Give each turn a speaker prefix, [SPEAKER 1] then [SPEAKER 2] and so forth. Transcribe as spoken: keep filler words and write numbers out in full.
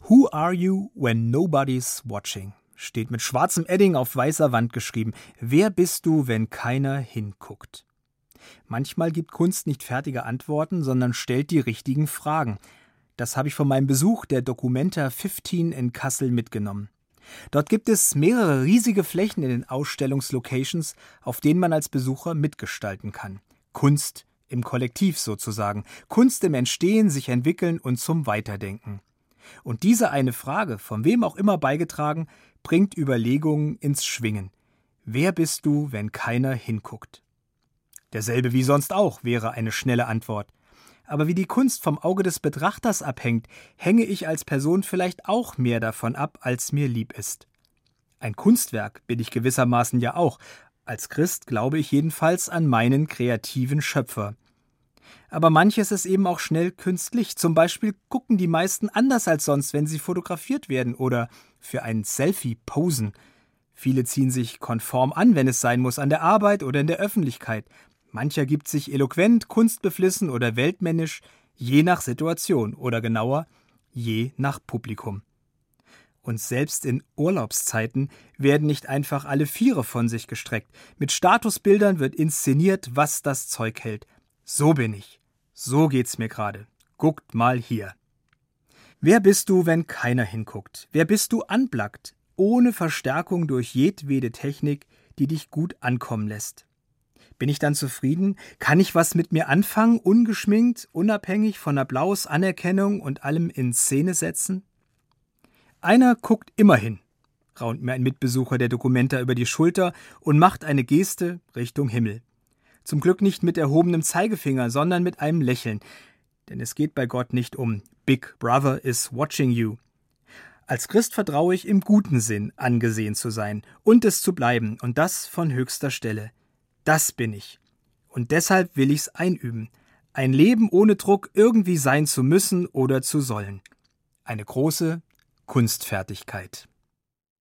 [SPEAKER 1] Who are you when nobody's watching? Steht mit schwarzem Edding auf weißer Wand geschrieben. Wer bist du, wenn keiner hinguckt? Manchmal gibt Kunst nicht fertige Antworten, sondern stellt die richtigen Fragen. Das habe ich von meinem Besuch der Documenta fünfzehn in Kassel mitgenommen. Dort gibt es mehrere riesige Flächen in den Ausstellungslocations, auf denen man als Besucher mitgestalten kann. Kunst im Kollektiv sozusagen. Kunst im Entstehen, sich entwickeln und zum Weiterdenken. Und diese eine Frage, von wem auch immer beigetragen, bringt Überlegungen ins Schwingen. Wer bist du, wenn keiner hinguckt? Derselbe wie sonst auch wäre eine schnelle Antwort. Aber wie die Kunst vom Auge des Betrachters abhängt, hänge ich als Person vielleicht auch mehr davon ab, als mir lieb ist. Ein Kunstwerk bin ich gewissermaßen ja auch. Als Christ glaube ich jedenfalls an meinen kreativen Schöpfer. Aber manches ist eben auch schnell künstlich. Zum Beispiel gucken die meisten anders als sonst, wenn sie fotografiert werden oder für ein Selfie posen. Viele ziehen sich konform an, wenn es sein muss, an der Arbeit oder in der Öffentlichkeit. Mancher gibt sich eloquent, kunstbeflissen oder weltmännisch, je nach Situation oder genauer, je nach Publikum. Und selbst in Urlaubszeiten werden nicht einfach alle Viere von sich gestreckt. Mit Statusbildern wird inszeniert, was das Zeug hält. So bin ich. So geht's mir gerade. Guckt mal hier. Wer bist du, wenn keiner hinguckt? Wer bist du unplugged, ohne Verstärkung durch jedwede Technik, die dich gut ankommen lässt? Bin ich dann zufrieden? Kann ich was mit mir anfangen, ungeschminkt, unabhängig von Applaus, Anerkennung und allem in Szene setzen? Einer guckt immer hin, raunt mir ein Mitbesucher der Documenta über die Schulter und macht eine Geste Richtung Himmel. Zum Glück nicht mit erhobenem Zeigefinger, sondern mit einem Lächeln. Denn es geht bei Gott nicht um Big Brother is watching you. Als Christ vertraue ich im guten Sinn, angesehen zu sein und es zu bleiben, und das von höchster Stelle. Das bin ich. Und deshalb will ich's einüben. Ein Leben ohne Druck, irgendwie sein zu müssen oder zu sollen. Eine große Kunstfertigkeit.